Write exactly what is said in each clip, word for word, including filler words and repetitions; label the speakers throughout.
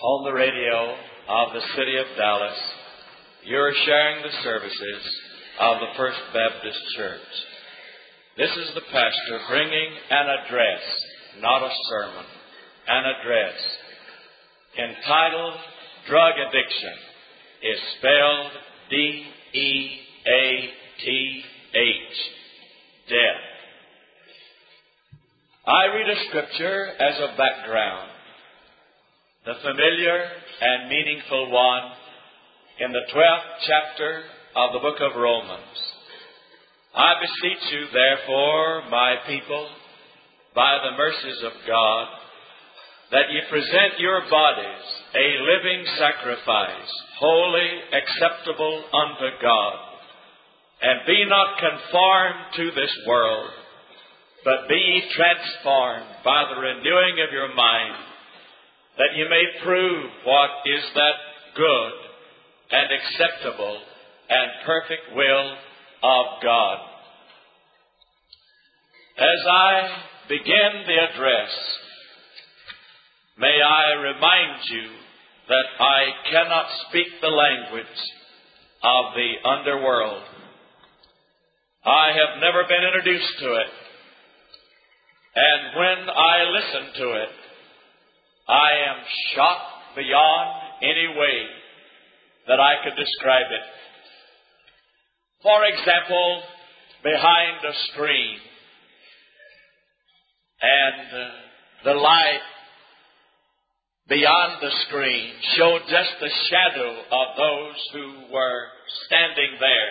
Speaker 1: on the radio of the city of Dallas, you're sharing the services of the First Baptist Church. This is the pastor bringing an address, not a sermon, an address entitled Drug Addiction is spelled D E A T H, death. I read a scripture as a background, the familiar and meaningful one in the twelfth chapter of the book of Romans. I beseech you, therefore, my people, by the mercies of God, that ye present your bodies a living sacrifice, holy, acceptable unto God, and be not conformed to this world, but be ye transformed by the renewing of your mind, that ye may prove what is that good and acceptable and perfect will of God. As I begin the address, may I remind you that I cannot speak the language of the underworld. I have never been introduced to it. And when I listen to it, I am shocked beyond any way that I could describe it. For example, behind a screen, and uh, the light beyond the screen showed just the shadow of those who were standing there.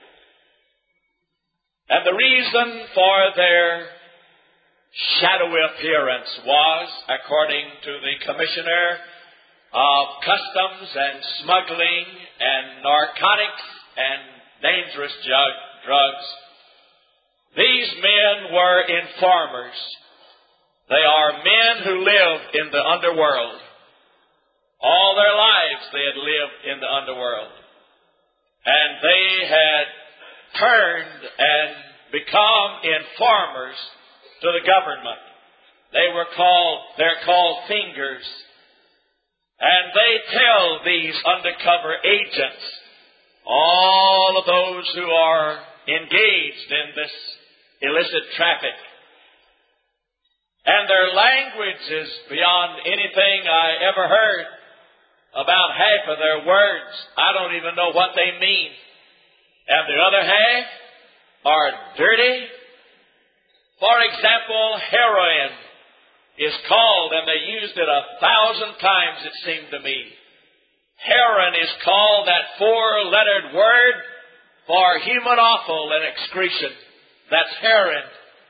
Speaker 1: And the reason for their shadowy appearance was, according to the Commissioner of Customs and Smuggling and Narcotics and Dangerous Drugs, these men were informers. They are men who live in the underworld. All their lives they had lived in the underworld. And they had turned and become informers to the government. They were called, they're called fingers. And they tell these undercover agents, all of those who are engaged in this illicit traffic, and their language is beyond anything I ever heard. About half of their words, I don't even know what they mean. And the other half are dirty. For example, heroin is called, and they used it a thousand times, it seemed to me. Heroin is called that four-lettered word for human offal and excretion. That's heroin.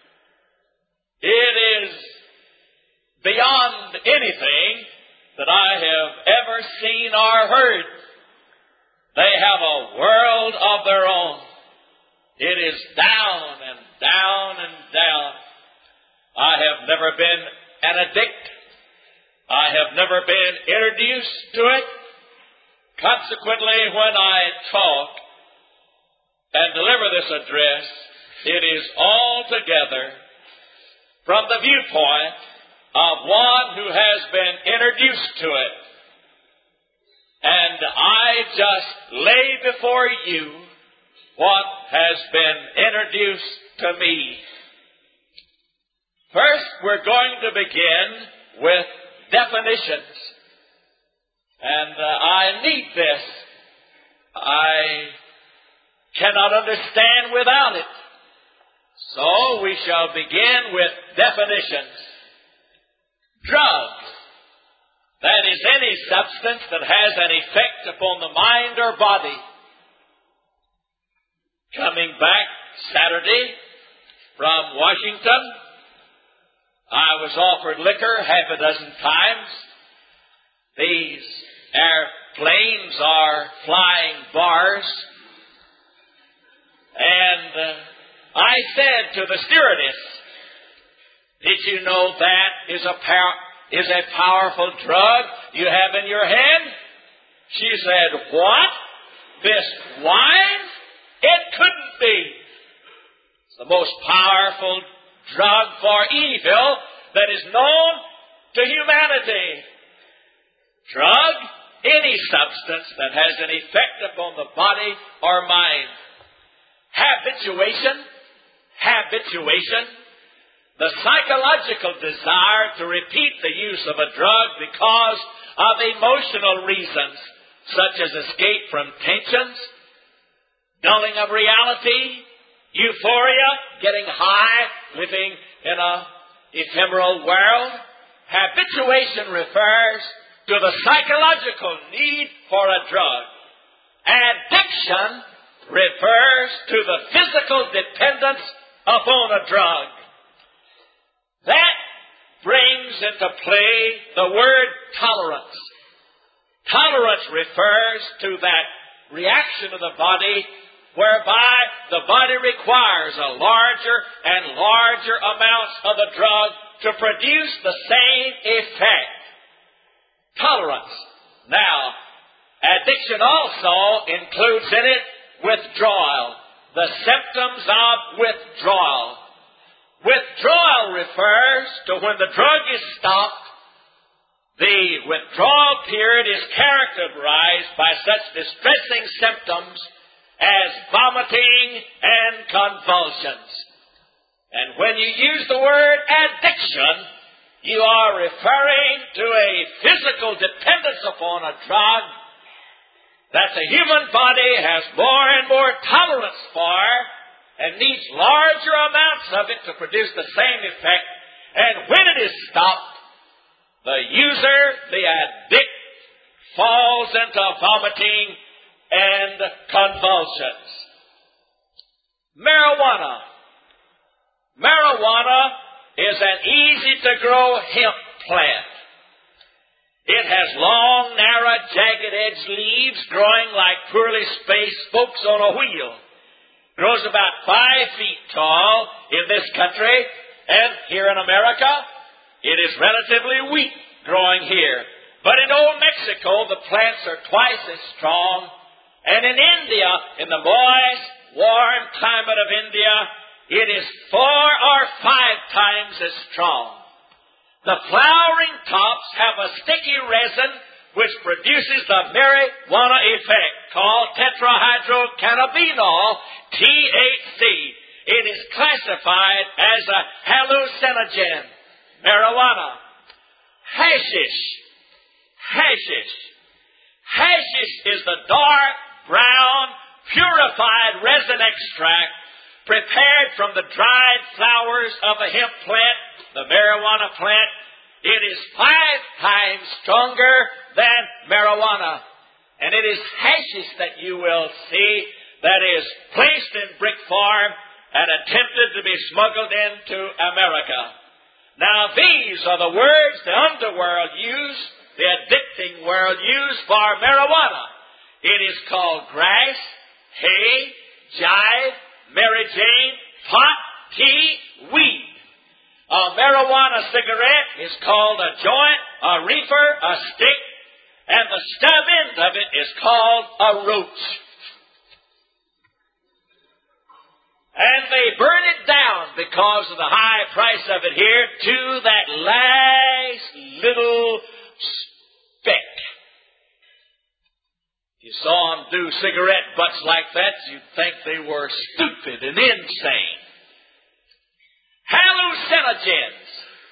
Speaker 1: It is beyond anything that I have ever seen or heard. They have a world of their own. It is down and down and down. I have never been an addict. I have never been introduced to it. Consequently, when I talk and deliver this address, it is altogether from the viewpoint of one who has been introduced to it. And I just lay before you what has been introduced to me. First, we're going to begin with definitions. And uh, I need this. I cannot understand without it. So we shall begin with definitions. Drugs. That is any substance that has an effect upon the mind or body. Coming back Saturday from Washington, I was offered liquor half a dozen times. These airplanes are flying bars. And uh, I said to the stewardess, did you know that is a power, is a powerful drug you have in your hand? She said, what? This wine? It couldn't be. It's the most powerful drug for evil that is known to humanity. drug, any substance that has an effect upon the body or mind. Habituation, habituation, the psychological desire to repeat the use of a drug because of emotional reasons, such as escape from tensions, dulling of reality, euphoria, getting high, living in an ephemeral world. Habituation refers to the psychological need for a drug. Addiction refers to the physical dependence upon a drug. That brings into play the word tolerance. Tolerance refers to that reaction of the body whereby the body requires a larger and larger amounts of the drug to produce the same effect. Tolerance. Now, addiction also includes in it withdrawal, the symptoms of withdrawal. Withdrawal refers to when the drug is stopped. The withdrawal period is characterized by such distressing symptoms as vomiting and convulsions. And when you use the word addiction, you are referring to a physical dependence upon a drug that the human body has more and more tolerance for and needs larger amounts of it to produce the same effect. And when it is stopped, the user, the addict, falls into vomiting and convulsions. Marijuana. Marijuana is an easy-to-grow hemp plant. It has long, narrow, jagged-edged leaves growing like poorly spaced spokes on a wheel. Grows about five feet tall in this country, and here in America, it is relatively weak growing here. But in old Mexico, the plants are twice as strong. And in India, in the moist, warm climate of India, it is four or five times as strong. The flowering tops have a sticky resin which produces the marijuana effect called tetrahydrocannabinol, T H C. It is classified as a hallucinogen. Marijuana. Hashish. Hashish. Hashish is the dark, brown, purified resin extract prepared from the dried flowers of a hemp plant, the marijuana plant. It is five times stronger than marijuana. And it is hashish that you will see that is placed in brick form and attempted to be smuggled into America. Now these are the words the underworld use, the addicting world use for marijuana. It is called grass, hay, jive, Mary Jane, pot, tea, weed. A marijuana cigarette is called a joint, a reefer, a stick, and the stub end of it is called a roach. And they burn it down because of the high price of it here to that last little speck. If you saw them do cigarette butts like that, you'd think they were stupid and insane. Hallucinogens.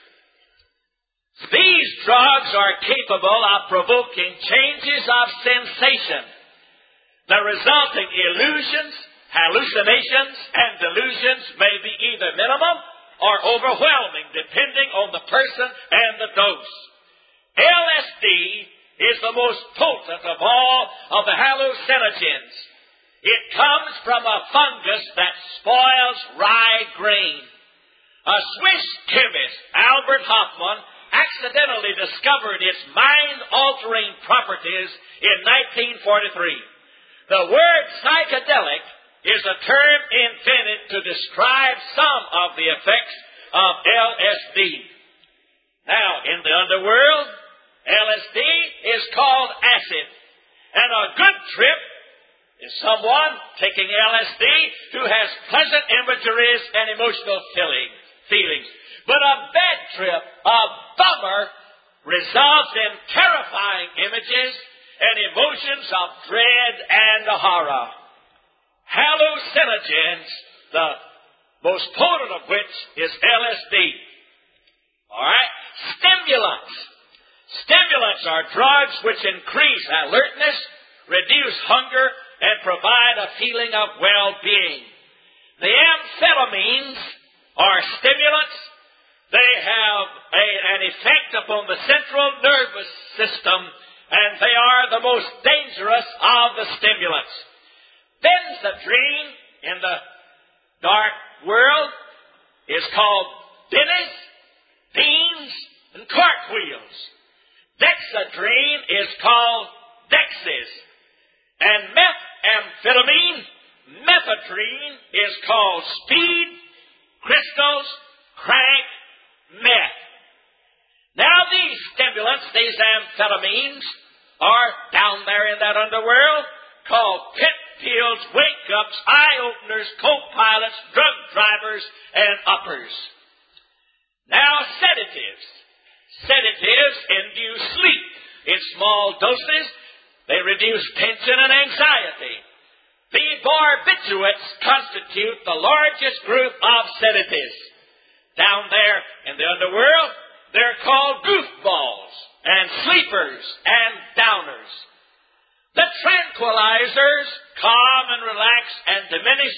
Speaker 1: These drugs are capable of provoking changes of sensation. The resulting illusions, hallucinations, and delusions may be either minimum or overwhelming, depending on the person and the dose. L S D is the most potent of all of the hallucinogens. It comes from a fungus that spoils rye grain. A Swiss chemist, Albert Hofmann, accidentally discovered its mind-altering properties in nineteen forty-three. The word psychedelic is a term invented to describe some of the effects of L S D. Now, in the underworld, L S D is called acid. And a good trip is someone taking L S D who has pleasant imageries and emotional feelings. But a bad trip, a bummer, results in terrifying images and emotions of dread and horror. Hallucinogens, the most potent of which is L S D. All right? Stimulants. Stimulants are drugs which increase alertness, reduce hunger, and provide a feeling of well-being. The amphetamines are stimulants. They have a, an effect upon the central nervous system, and they are the most dangerous of the stimulants. Benzedrine in the dark world is called Dennis, beans, and cartwheels. Dexedrine is called Dexys. And methamphetamine, methadrine, is called speed, crystals, crank, meth. Now these stimulants, these amphetamines, are down there in that underworld called pit pills, wake-ups, eye-openers, co-pilots, drug drivers, and uppers. Now sedatives. Sedatives induce sleep in small doses. They reduce tension and anxiety. The barbiturates constitute the largest group of sedatives. Down there in the underworld, they're called goofballs and sleepers and downers. The tranquilizers calm and relax and diminish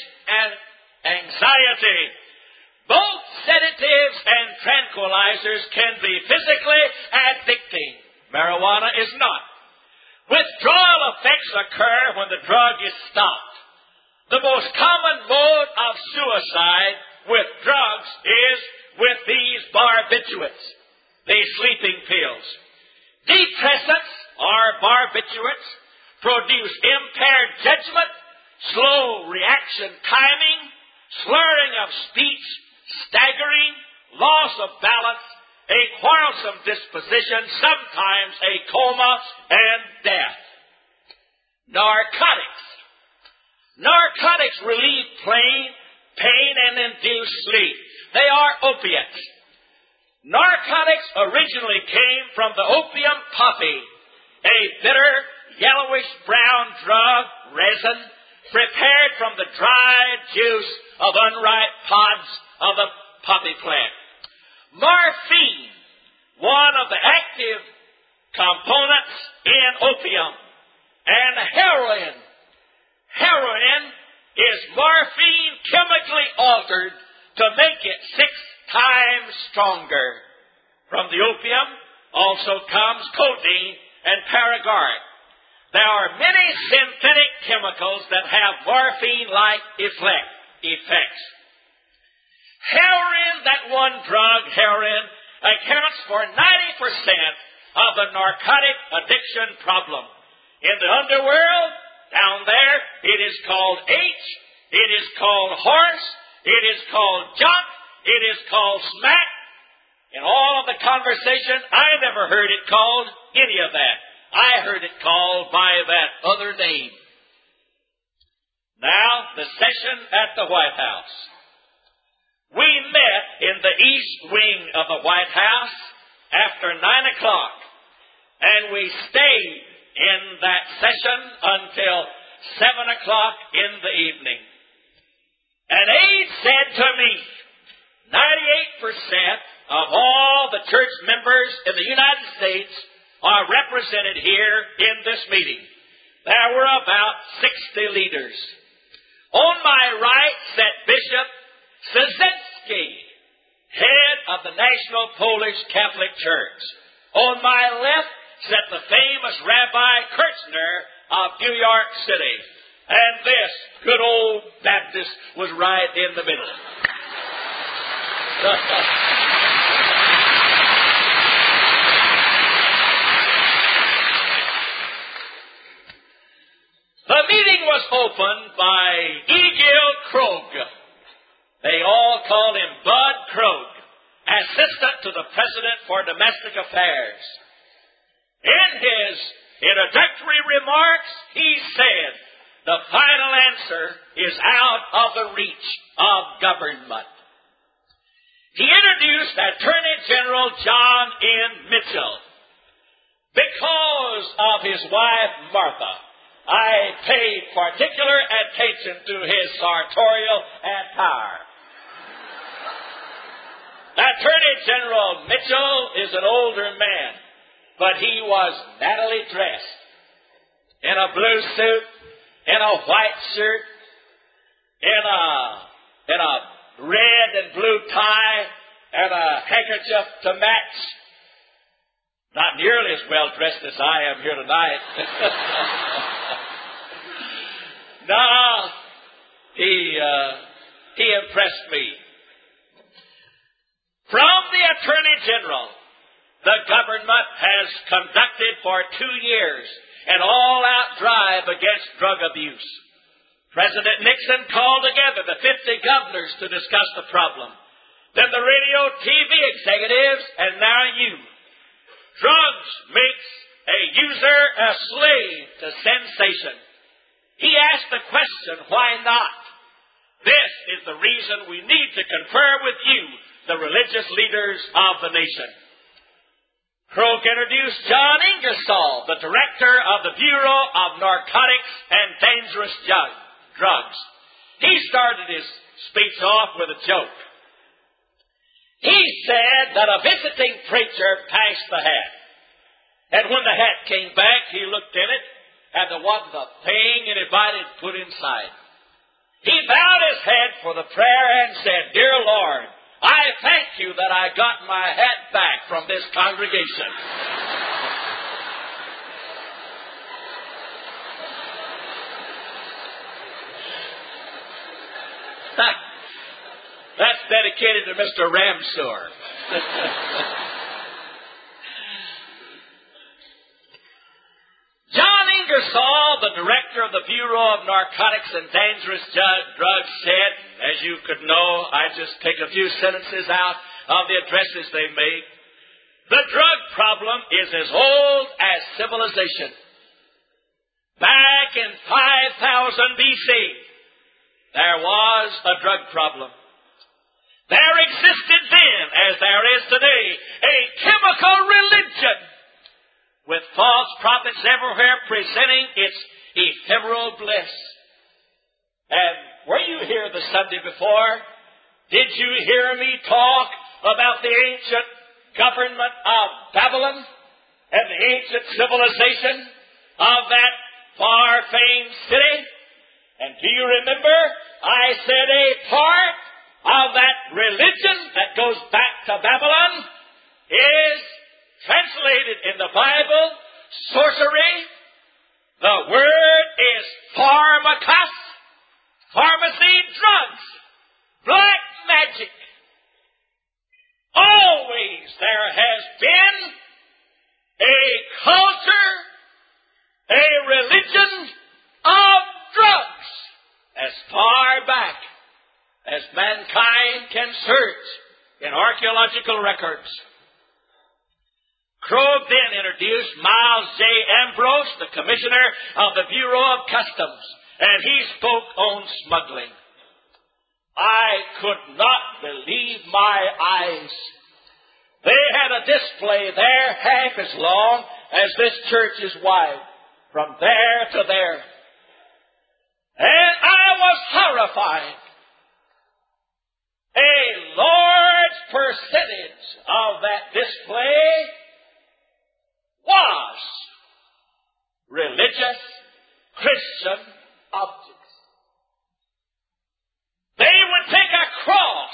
Speaker 1: anxiety. Both sedatives and tranquilizers can be physically addicting. Marijuana is not. Withdrawal effects occur when the drug is stopped. The most common mode of suicide with drugs is with these barbiturates, these sleeping pills. Depressants, or barbiturates, produce impaired judgment, slow reaction timing, slurring of speech, staggering, loss of balance, a quarrelsome disposition, sometimes a coma, and death. Narcotics. Narcotics relieve pain, pain and induce sleep. They are opiates. Narcotics originally came from the opium poppy, a bitter, yellowish-brown drug, resin, prepared from the dried juice of unripe pods of the poppy plant. Morphine, one of the active components in opium. And heroin. Heroin is morphine chemically altered to make it six times stronger. From the opium also comes codeine and paregoric. There are many synthetic chemicals that have morphine-like effects. Heroin, that one drug, heroin, accounts for ninety percent of the narcotic addiction problem. In the underworld, down there, it is called H, it is called horse, it is called junk, it is called smack. In all of the conversation, I never heard it called any of that. I heard it called by that other name. Now, the session at the White House. We met in the east wing of the White House after nine o'clock, and we stayed in that session until seven o'clock in the evening. An aide said to me, ninety-eight percent of all the church members in the United States are represented here in this meeting. There were about sixty leaders. On my right sat Bishop Szynski, head of the National Polish Catholic Church. On my left sat the famous Rabbi Kirchner of New York City. And this good old Baptist was right in the middle. The meeting was opened by Egil Krog. They all called him Bud Krog, assistant to the President for Domestic Affairs. In his introductory remarks, he said, the final answer is out of the reach of government. He introduced Attorney General John N. Mitchell, Because of his wife Martha, I paid particular attention to his sartorial attire. Attorney General Mitchell is an older man, but he was nattily dressed in a blue suit, in a white shirt, in a, in a red and blue tie, and a handkerchief to match. Not nearly as well dressed as I am here tonight. No, he, uh, he impressed me. From the Attorney General, the government has conducted for two years an all-out drive against drug abuse. President Nixon called together the fifty governors to discuss the problem. Then the radio, T V executives, and now you. Drugs makes a user a slave to sensation. He asked the question, why not? This is the reason we need to confer with you, the religious leaders of the nation. Croak introduced John Ingersoll, the director of the Bureau of Narcotics and Dangerous Drugs. He started his speech off with a joke. He said that a visiting preacher passed the hat. And when the hat came back, he looked in it, and there wasn't a thing anybody had put inside. He bowed his head for the prayer and said, Dear Lord, I thank you that I got my hat back from this congregation. That's dedicated to Mister Ramseur. John Ingersoll, the director of the Bureau of Narcotics and Dangerous Drugs, said, as you could know, I just take a few sentences out of the addresses they made, the drug problem is as old as civilization. Back in five thousand B C, there was a drug problem. There existed then, as there is today, a chemical religion with false prophets everywhere presenting its ephemeral bliss. And were you here the Sunday before? Did you hear me talk about the ancient government of Babylon and the ancient civilization of that far-famed city? And do you remember I said a part of that religion that goes back to Babylon is translated in the Bible, sorcery. The word is pharmakos, pharmacy, drugs, black magic. Always there has been a culture, a religion of drugs as far back as mankind can search in archaeological records. Krogh then introduced Miles J. Ambrose, the commissioner of the Bureau of Customs, and he spoke on smuggling. I could not believe my eyes. They had a display there half as long as this church is wide, from there to there. And I was horrified. A large percentage of that display was religious Christian objects. They would take a cross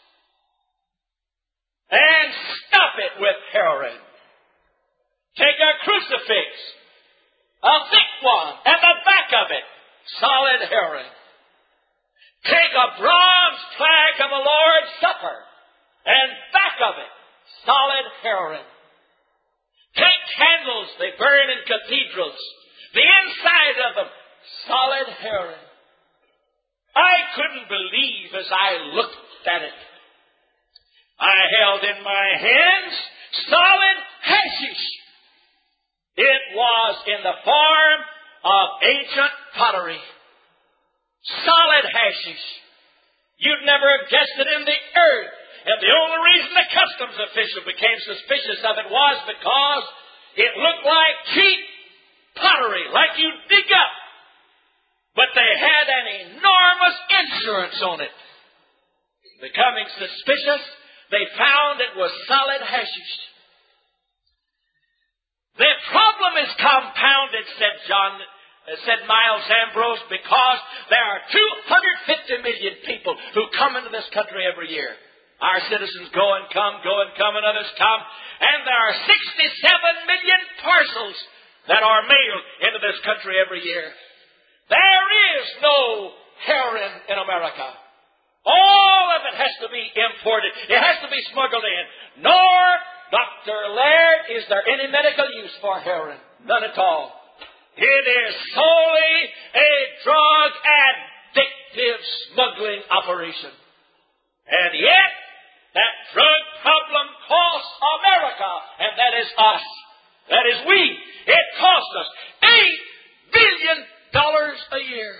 Speaker 1: and stuff it with heroin. Take a crucifix, a thick one, and the back of it, solid heroin. Take a bronze flag of the Lord's Supper, and back of it, solid heroin. Take candles they burn in cathedrals, the inside of them, solid heroin. I couldn't believe as I looked at it. I held in my hands solid hashish. It was in the form of ancient pottery. Solid hashish. You'd never have guessed it in the earth. And the only reason the customs official became suspicious of it was because It looked like cheap pottery, like you dig up. But they had an enormous insurance on it. Becoming suspicious, they found it was solid hashish. The problem is compounded, said John, uh, said Miles Ambrose, because there are two hundred fifty million people who come into this country every year. Our citizens go and come, go and come, and others come. And there are sixty-seven million parcels that are mailed into this country every year. There is no heroin in America. All of it has to be imported. It has to be smuggled in. Nor, Doctor Laird, is there any medical use for heroin. None at all. It is solely a drug addictive smuggling operation. And yet, that drug problem costs America, and that is us. That is we. It costs us eight billion dollars a year.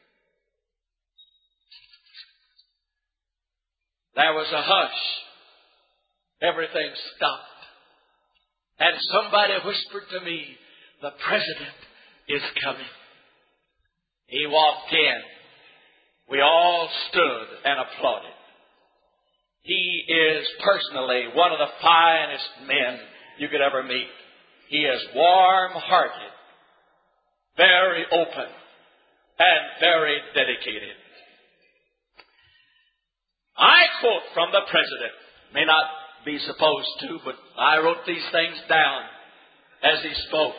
Speaker 1: There was a hush. Everything stopped. And somebody whispered to me, the president is coming. He walked in. We all stood and applauded. He is personally one of the finest men you could ever meet. He is warm-hearted, very open, and very dedicated. I quote from the president. May not be supposed to, but I wrote these things down as he spoke.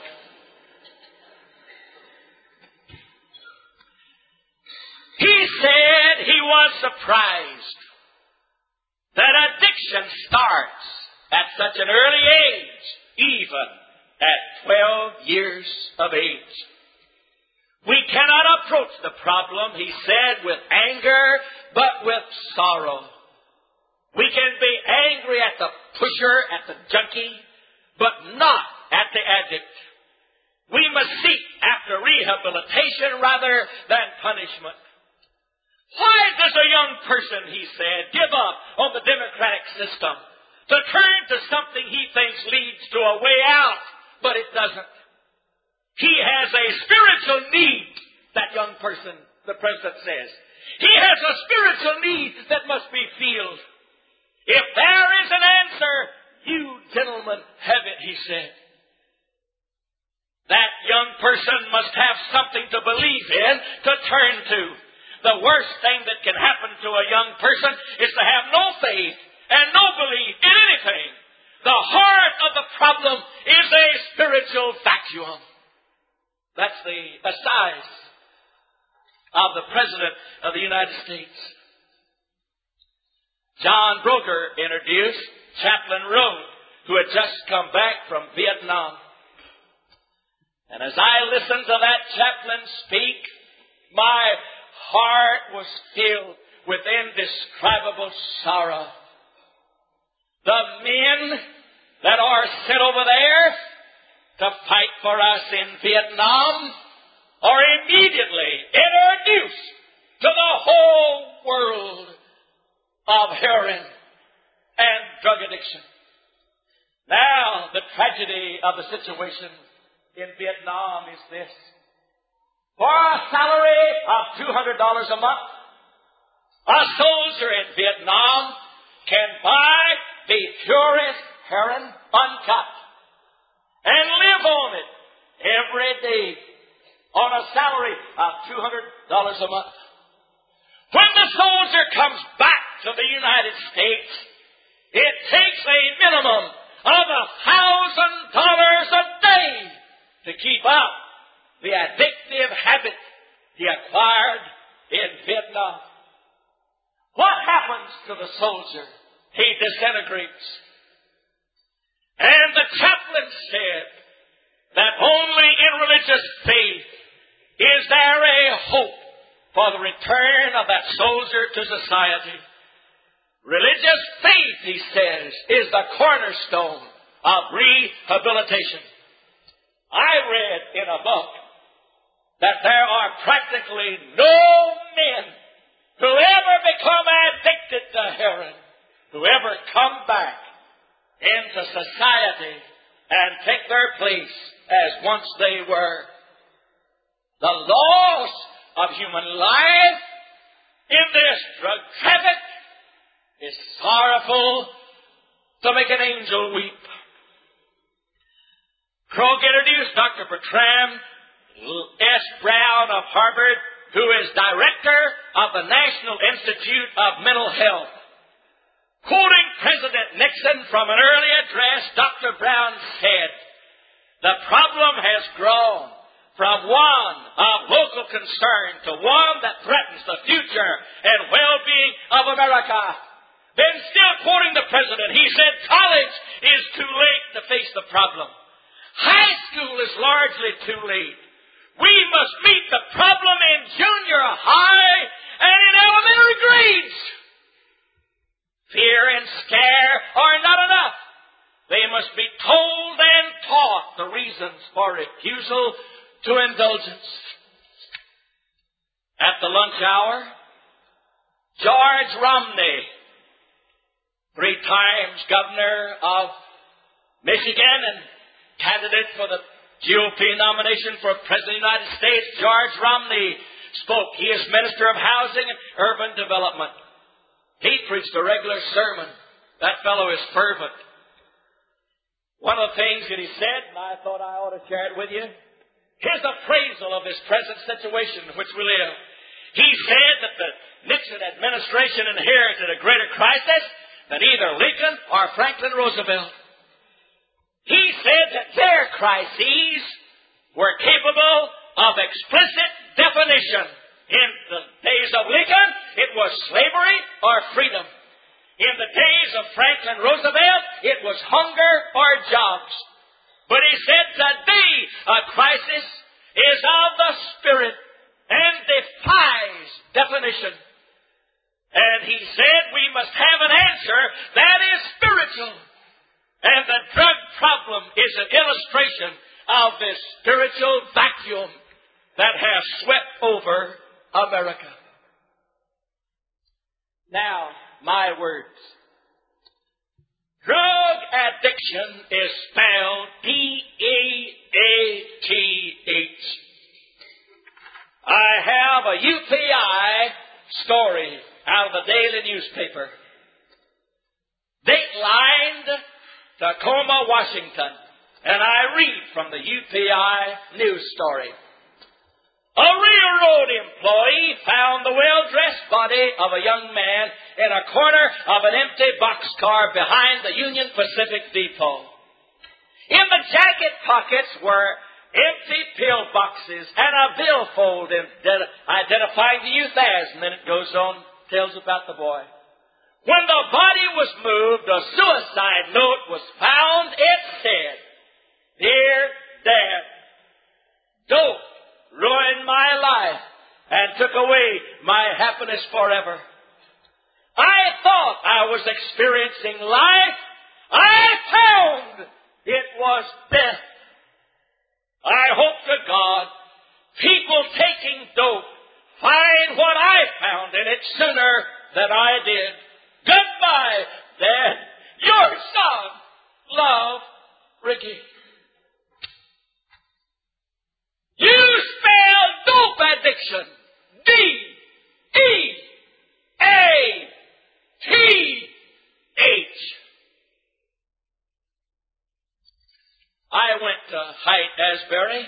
Speaker 1: He said he was surprised that addiction starts at such an early age, even at twelve years of age. We cannot approach the problem, he said, with anger, but with sorrow. We can be angry at the pusher, at the junkie, but not at the addict. We must seek after rehabilitation rather than punishment. Why does a young person, he said, give up on the democratic system to turn to something he thinks leads to a way out, but it doesn't? He has a spiritual need, that young person, the president says. He has a spiritual need that must be filled. If there is an answer, you gentlemen have it, he said. That young person must have something to believe in, to turn to. The worst thing that can happen to a young person is to have no faith and no belief in anything. The heart of the problem is a spiritual vacuum. That's the assize of the President of the United States. John Broker introduced Chaplain Road, who had just come back from Vietnam. And as I listened to that chaplain speak, my heart was filled with indescribable sorrow. The men that are sent over there to fight for us in Vietnam are immediately introduced to the whole world of heroin and drug addiction. Now, the tragedy of the situation in Vietnam is this. For a salary of two hundred dollars a month, a soldier in Vietnam can buy the purest heroin uncut and live on it every day on a salary of two hundred dollars a month. When the soldier comes back to the United States, it takes a minimum of a thousand dollars a day to keep up the addictive habit he acquired in Vietnam. What happens to the soldier? He disintegrates. And the chaplain said that only in religious faith is there a hope for the return of that soldier to society. Religious faith, he says, is the cornerstone of rehabilitation. I read in a book that there are practically no men who ever become addicted to heroin, who ever come back into society and take their place as once they were. The loss of human life in this drug traffic is sorrowful to make an angel weep. Krog introduced Doctor Bertram S. Brown of Harvard, who is director of the National Institute of Mental Health. Quoting President Nixon from an early address, Doctor Brown said, "The problem has grown from one of local concern to one that threatens the future and well-being of America." Then, still quoting the President, he said, "College is too late to face the problem. High school is largely too late. We must meet the problem in junior high and in elementary grades. Fear and scare are not enough. They must be told and taught the reasons for refusal to indulgence." At the lunch hour, George Romney, three times governor of Michigan and candidate for the G O P nomination for President of the United States, George Romney, spoke. He is Minister of Housing and Urban Development. He preached a regular sermon. That fellow is fervent. One of the things that he said, and I thought I ought to share it with you, his appraisal of this present situation in which we live. He said that the Nixon administration inherited a greater crisis than either Lincoln or Franklin Roosevelt. He said that their crises were capable of explicit definition. In the days of Lincoln, it was slavery or freedom. In the days of Franklin Roosevelt, it was hunger or jobs. But he said today a crisis is of the spirit and defies definition. And he said we must have an answer that is spiritual. And the drug problem is an illustration of this spiritual vacuum that has swept over America. Now, my words. Drug addiction is spelled D A A T H. I have a U P I story out of the daily newspaper. Datelined Tacoma, Washington. And I read from the U P I news story. A railroad employee found the well-dressed body of a young man in a corner of an empty boxcar behind the Union Pacific Depot. In the jacket pockets were empty pill boxes and a billfold identifying the youth as. And then it goes on, tells about the boy. When the body was moved, a suicide note was found. It said, "Dear Dad, dope ruined my life and took away my happiness forever. I thought I was experiencing life. I found it was death. I hope to God people taking dope find what I found in it sooner than I did. Goodbye, Dad. Your son, Love, Ricky." You spell dope addiction. D E A T H. I went to Haight-Ashbury.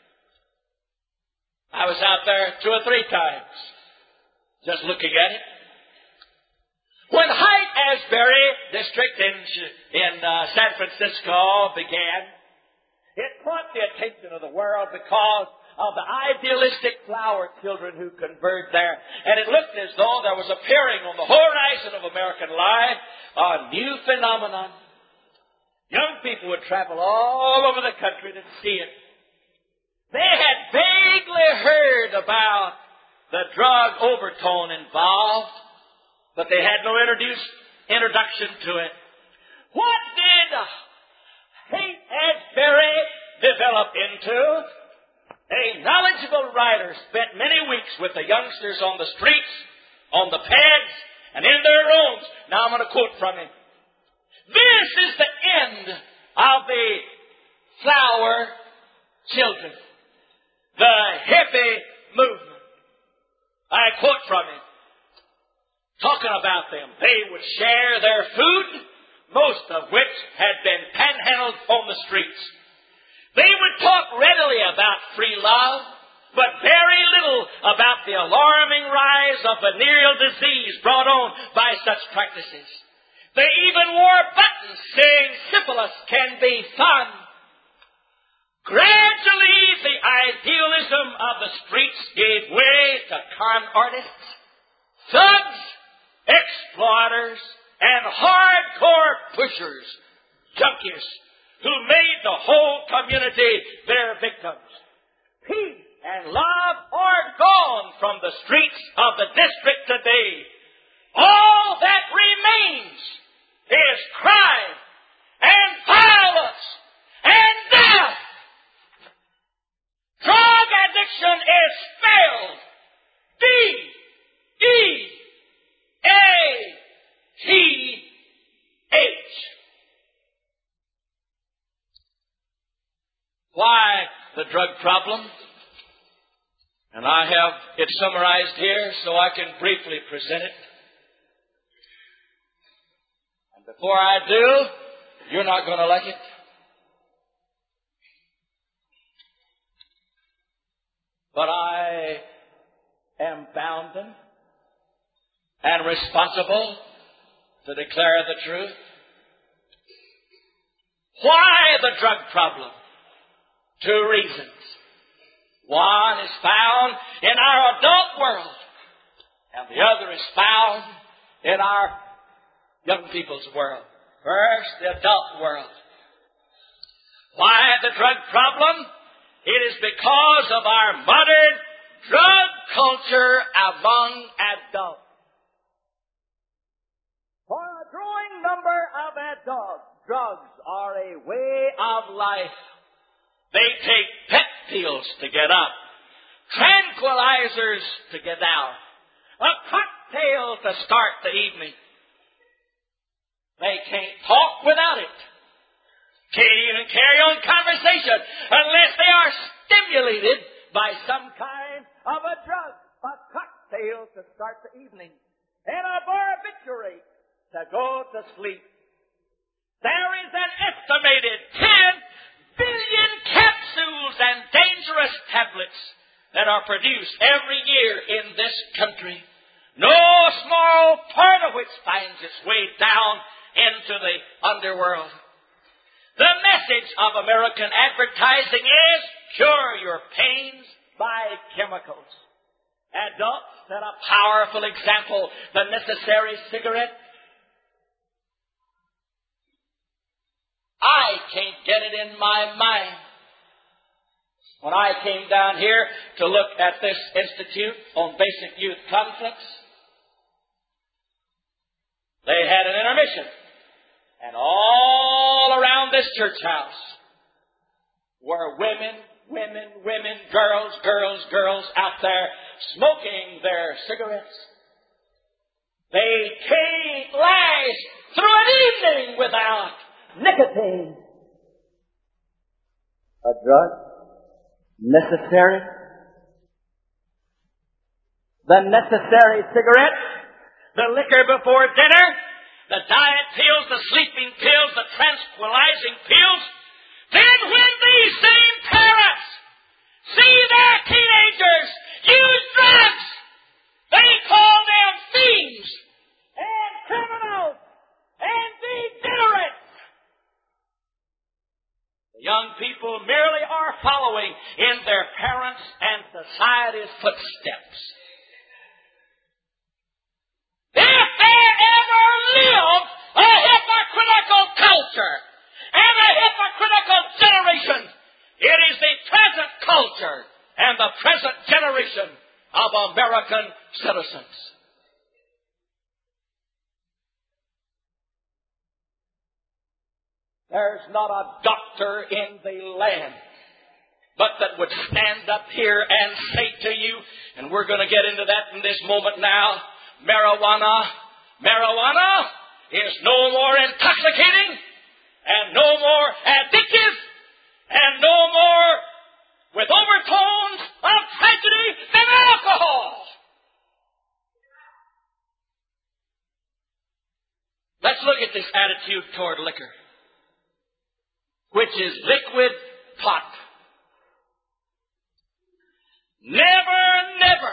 Speaker 1: I was out there two or three times, just looking at it. When Haight-Ashbury district in, in uh, San Francisco began, it caught the attention of the world because of the idealistic flower children who converged there. And it looked as though there was appearing on the horizon of American life a new phenomenon. Young people would travel all over the country to see it. They had vaguely heard about the drug overtone involved, but they had no introduce, introduction to it. What did Haight-Ashbury develop into? A knowledgeable writer spent many weeks with the youngsters on the streets, on the pads, and in their rooms. Now I'm going to quote from him. "This is the end of the flower children. The hippie movement. I quote from him. Talking about them. They would share their food, most of which had been panhandled on the streets. They would talk readily about free love, but very little about the alarming rise of venereal disease brought on by such practices. They even wore buttons saying syphilis can be fun. Gradually, the idealism of the streets gave way to con artists, thugs, exploiters, and hardcore pushers, junkies, who made the whole community their victims. Peace and love are gone from the streets of the district today. All that remains is crime and violence and death. Drug addiction is spelled D E A T H. Why the drug problem? And I have it summarized here so I can briefly present it. And before I do, you're not going to like it. But I am bounden and responsible to declare the truth. Why the drug problem? Two reasons. One is found in our adult world, and the other is found in our young people's world. First, the adult world. Why the drug problem? It is because of our modern drug culture among adults. For a growing number of adults, drugs are a way of life. They take pet pills to get up, tranquilizers to get down, a cocktail to start the evening. They can't talk without it. Can't even carry on conversation unless they are stimulated by some kind of a drug, a cocktail to start the evening, and a barbiturate to go to sleep. There is an estimated ten billion capsules and dangerous tablets that are produced every year in this country, no small part of which finds its way down into the underworld. The message of American advertising is, cure your pains by chemicals. Adults set a powerful example, the necessary cigarette. I can't get it in my mind. When I came down here to look at this Institute on Basic Youth Conflicts, they had an intermission. And all around this church house were women, women, women, girls, girls, girls out there smoking their cigarettes. They can't last through an evening without nicotine. A drug? Necessary? The necessary cigarette? The liquor before dinner? The diet pills, the sleeping pills, the tranquilizing pills? Then when these same parents see their teenagers use drugs, they call them thieves and criminals and degenerates. The young people merely are following in their parents' and society's footsteps. If there ever lived a hypocritical culture and a hypocritical generation, it is the present culture and the present generation of American citizens. There's not a doctor in the land but that would stand up here and say to you, and we're going to get into that in this moment now, marijuana, marijuana is no more intoxicating and no more addictive and no more with overtones of tragedy than alcohol. Let's look at this attitude toward liquor, which is liquid pot. Never, never.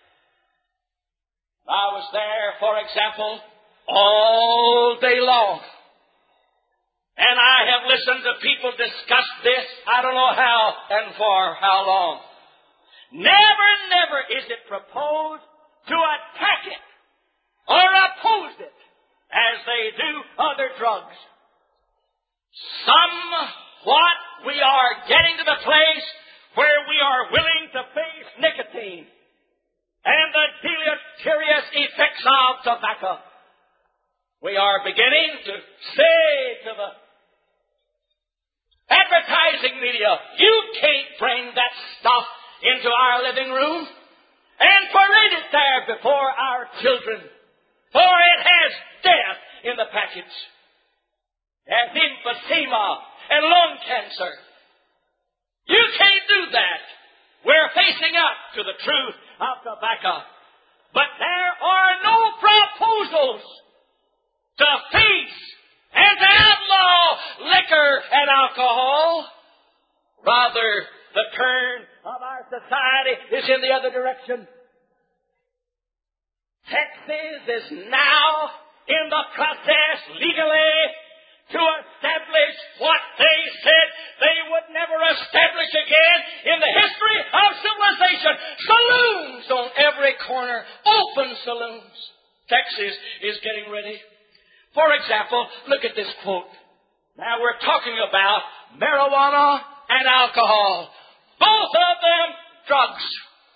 Speaker 1: I was there, for example, all day long. And I have listened to people discuss this, I don't know how and for how long. Never, never is it proposed to attack it or oppose it as they do other drugs. Somewhat we are getting to the place where we are willing to face nicotine and the deleterious effects of tobacco. We are beginning to say to the advertising media, you can't bring that stuff into our living room and parade it there before our children, for it has death in the package. It has emphysema and lung cancer. You can't do that. We're facing up to the truth of tobacco. But there are no proposals to face and to outlaw liquor and alcohol. Rather, the turn of our society is in the other direction. Texas is now in the process legally to establish what they said they would never establish again in the history of civilization. Saloons on every corner, open saloons. Texas is getting ready. For example, look at this quote. Now we're talking about marijuana and alcohol. Both of them drugs.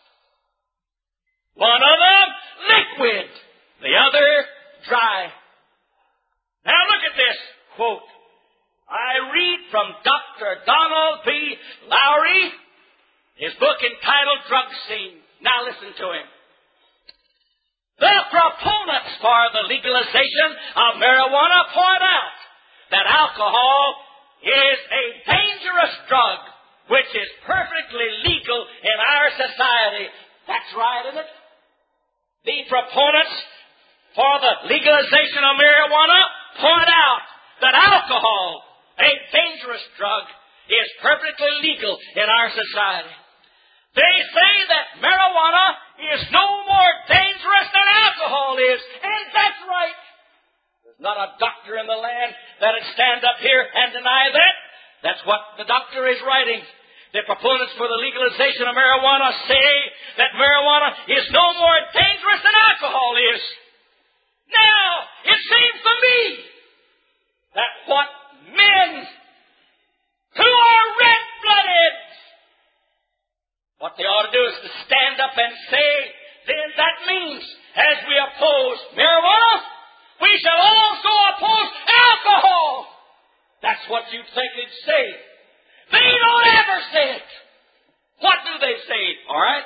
Speaker 1: One of them liquid, the other dry. Now look at this quote. I read from Doctor Donald B. Lowry, his book entitled Drug Scene. Now listen to him. The proponents for the legalization of marijuana point out that alcohol is a dangerous drug which is perfectly legal in our society. That's right, isn't it? The proponents for the legalization of marijuana point out that alcohol, a dangerous drug, is perfectly legal in our society. They say that marijuana is no more dangerous than alcohol is, and that's right. There's not a doctor in the land that would stand up here and deny that. That's what the doctor is writing. The proponents for the legalization of marijuana say that marijuana is no more dangerous than alcohol is. Now, it seems to me that what men who are red-blooded, what they ought to do is to stand up and say, then that means as we oppose marijuana, we shall also oppose alcohol. That's what you'd think they'd say. They don't ever say it. What do they say? All right?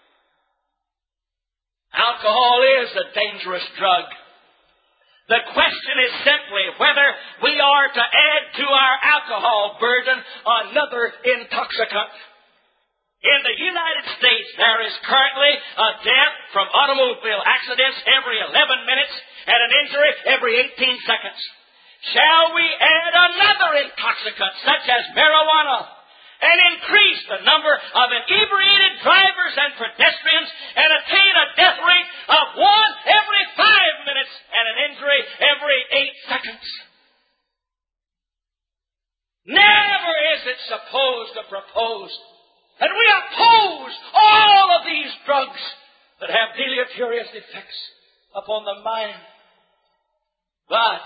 Speaker 1: Alcohol is a dangerous drug. The question is simply whether we are to add to our alcohol burden another intoxicant. In the United States, there is currently a death from automobile accidents every eleven minutes and an injury every eighteen seconds. Shall we add another intoxicant, such as marijuana, and increase the number of inebriated drivers and pedestrians and attain a death rate of one every five minutes and an injury every eight seconds? Never is it supposed to propose that we oppose all of these drugs that have deleterious effects upon the mind. But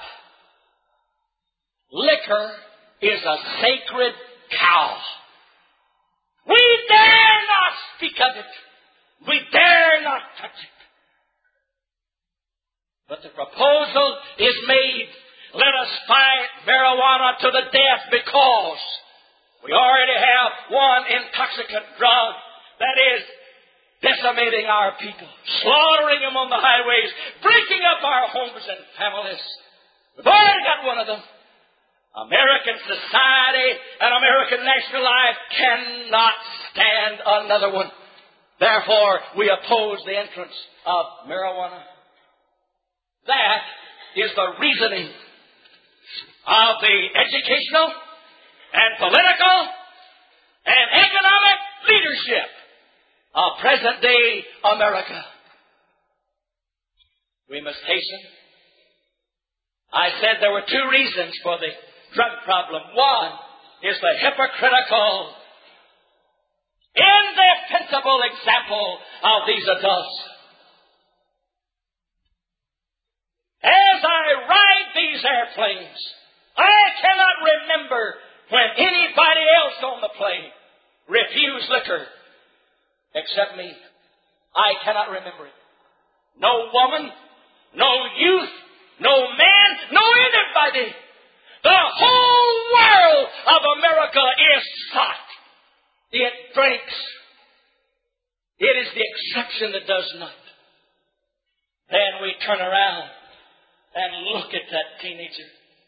Speaker 1: liquor is a sacred cow. We dare not speak of it. We dare not touch it. But the proposal is made. Let us fight marijuana to the death because we already have one intoxicant drug that is decimating our people, slaughtering them on the highways, breaking up our homes and families. We've already got one of them. American society and American national life cannot stand another one. Therefore, we oppose the entrance of marijuana. That is the reasoning of the educational and political and economic leadership of present-day America. We must hasten. I said there were two reasons for the drug problem. One is the hypocritical, indefensible example of these adults. As I ride these airplanes, I cannot remember when anybody else on the plane refused liquor except me. I cannot remember it. No woman, no youth, no man, no anybody. The whole world of America is soft. It drinks. It is the exception that does not. Then we turn around and look at that teenager.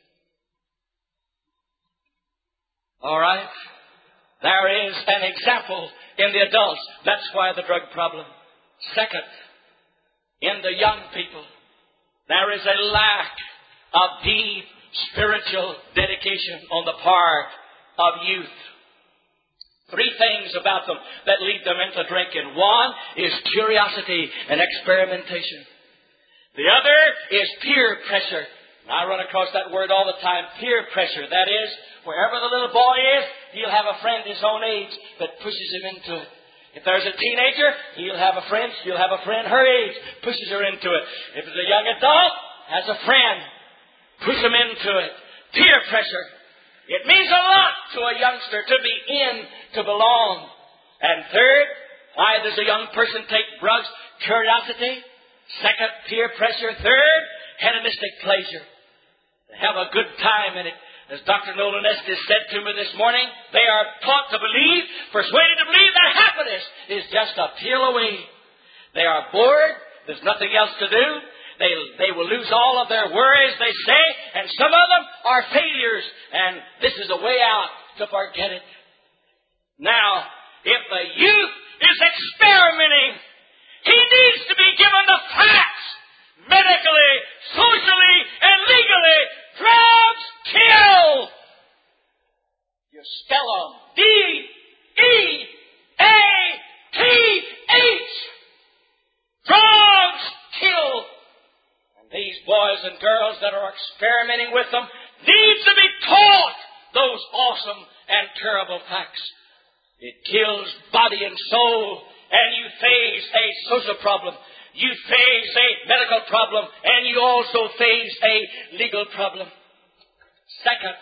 Speaker 1: All right? There is an example in the adults. That's why the drug problem. Second, in the young people, there is a lack of deep spiritual dedication on the part of youth. Three things about them that lead them into drinking. One is curiosity and experimentation. The other is peer pressure. I run across that word all the time, peer pressure. That is, wherever the little boy is, he'll have a friend his own age that pushes him into it. If there's a teenager, he'll have a friend, she'll have a friend her age, pushes her into it. If it's a young adult, has a friend, push him into it. Peer pressure. It means a lot to a youngster to be in, to belong. And third, why does a young person take drugs? Curiosity. Second, peer pressure. Third, hedonistic pleasure. They have a good time in it. As Doctor Nolan Estes said to me this morning, they are taught to believe, persuaded to believe that happiness is just a pill away. They are bored. There's nothing else to do. They, they will lose all of their worries, they say, and some of them are failures, and this is a way out to forget it. Now, if the youth is experimenting, he needs to be given the facts, medically, socially, and legally. Drugs kill. You spell them. D E A T H. Drugs kill. And these boys and girls that are experimenting with them need to be taught those awesome and terrible facts. It kills body and soul, and you face a social problem. You face a medical problem, and you also face a legal problem. Second,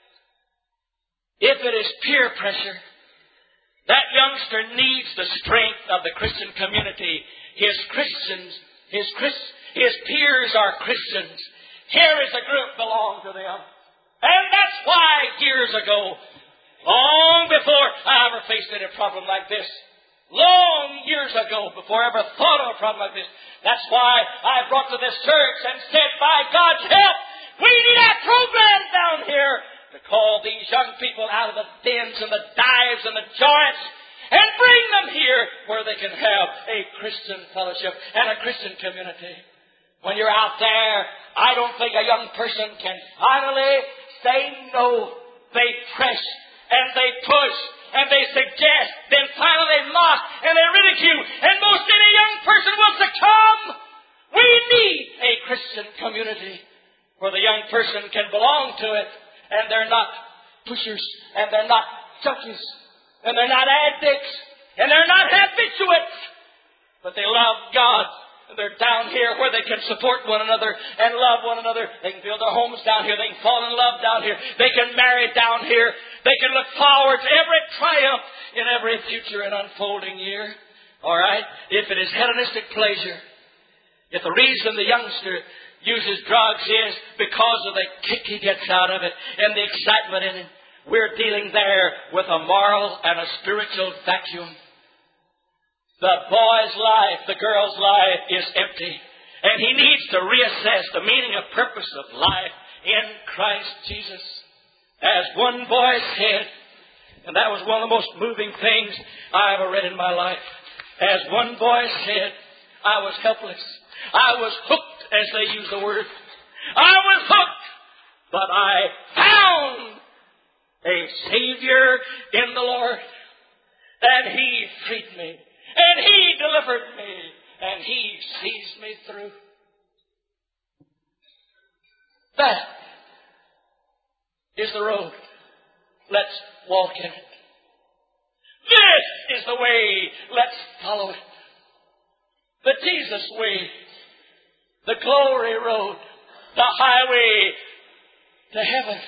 Speaker 1: if it is peer pressure, that youngster needs the strength of the Christian community. His Christians, his Chris, his peers are Christians. Here is a group belong to them. And that's why years ago, long before I ever faced any problem like this, long years ago, before I ever thought of a problem like this. That's why I brought to this church and said, by God's help, we need a program down here to call these young people out of the dens and the dives and the joints and bring them here where they can have a Christian fellowship and a Christian community. When you're out there, I don't think a young person can finally say no. They press and they push and they suggest, then finally they mock and they ridicule, and most any young person will succumb. We need a Christian community where the young person can belong to it, and they're not pushers, and they're not junkies, and they're not addicts, and they're not habituates, but they love God. And they're down here where they can support one another and love one another. They can build their homes down here. They can fall in love down here. They can marry down here. They can look forward to every triumph in every future and unfolding year. All right? If it is hedonistic pleasure, if the reason the youngster uses drugs is because of the kick he gets out of it and the excitement in it, we're dealing there with a moral and a spiritual vacuum. The boy's life, the girl's life is empty. And he needs to reassess the meaning and purpose of life in Christ Jesus.
Speaker 2: As one voice said, and that was one of the most moving things I ever read in my life. As one voice said, I was helpless. I was hooked, as they use the word. I was hooked, but I found a Savior in the Lord. And He freed me. And He delivered me. And He sees me through. That is the road. Let's walk in it. This is the way. Let's follow it. The Jesus way. The glory road. The highway to heaven.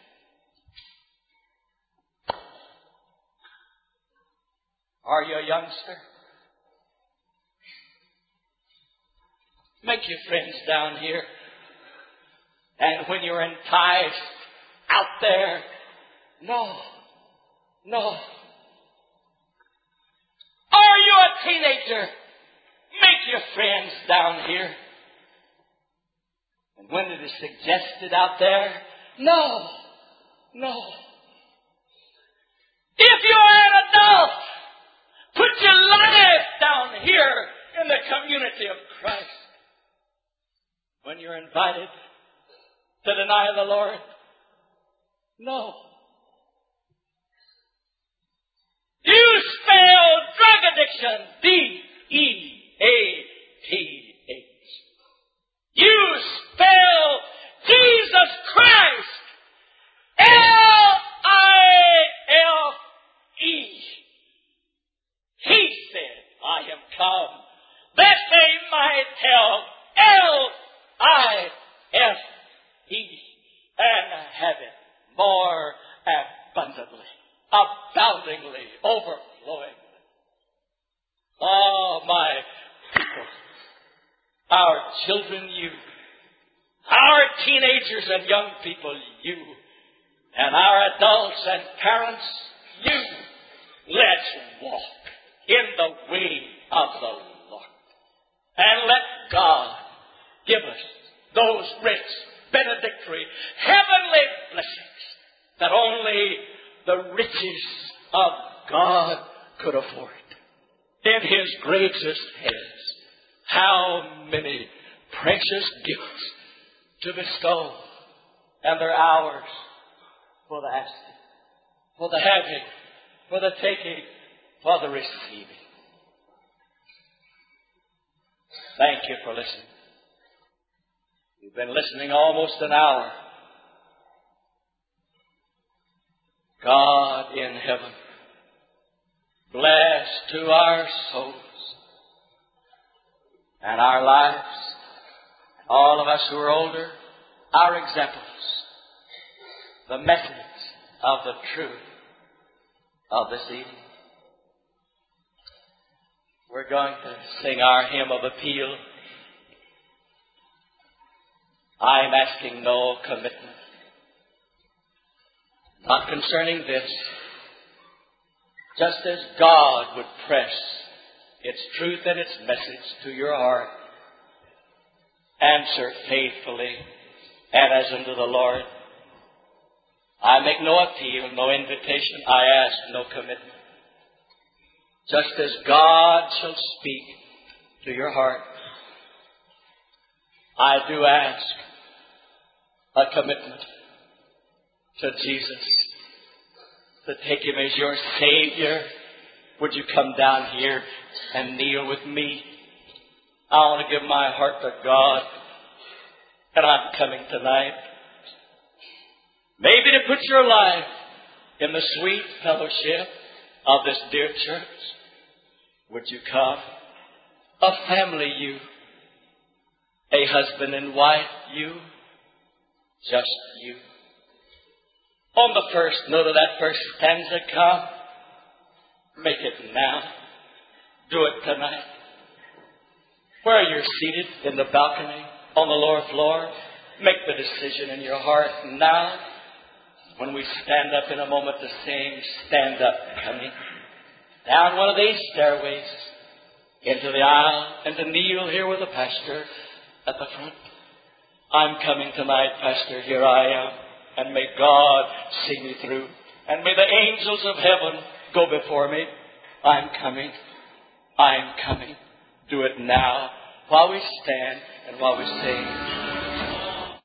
Speaker 2: Are you a youngster? Make your friends down here. And when you're enticed out there, no, no. Are you a teenager? Make your friends down here. And when it is suggested out there, no, no. If you are an adult, put your life down here in the community of Christ. When you're invited to deny the Lord, no. You spell drug addiction, D E A T H. You spell Jesus Christ, L I L E. He said, I am come that they might have L I F E and have it more abundantly, aboundingly, overflowing. Oh, my people, our children, you, our teenagers and young people, you, and our adults and parents, you, let's walk in the way of the Lord. And let God give us those rich, benedictory, heavenly blessings that only the riches of God could afford. In His greatest hands, how many precious gifts to bestow, and their hours for the asking, for the having, for the taking, for the receiving. Thank you for listening. You've been listening almost an hour. God in heaven, bless to our souls and our lives, all of us who are older, our examples, the message of the truth of this evening. We're going to sing our hymn of appeal. I'm asking no commitment. Not concerning this. Just as God would press its truth and its message to your heart, answer faithfully and as unto the Lord. I make no appeal, no invitation. I ask no commitment. Just as God shall speak to your heart, I do ask a commitment to Jesus, to take Him as your Savior. Would you come down here and kneel with me? I want to give my heart to God, and I'm coming tonight. Maybe to put your life in the sweet fellowship of this dear church. Would you come? A family, you. A husband and wife, you. Just you. On the first note of that first stanza, come. Make it now. Do it tonight. Where you're seated in the balcony, on the lower floor, make the decision in your heart now. When we stand up in a moment to sing, stand up coming down one of these stairways into the aisle and to kneel here with the pastor at the front. I'm coming tonight, Pastor. Here I am. And may God see me through. And may the angels of heaven go before me. I'm coming. I'm coming. Do it now while we stand and while we sing.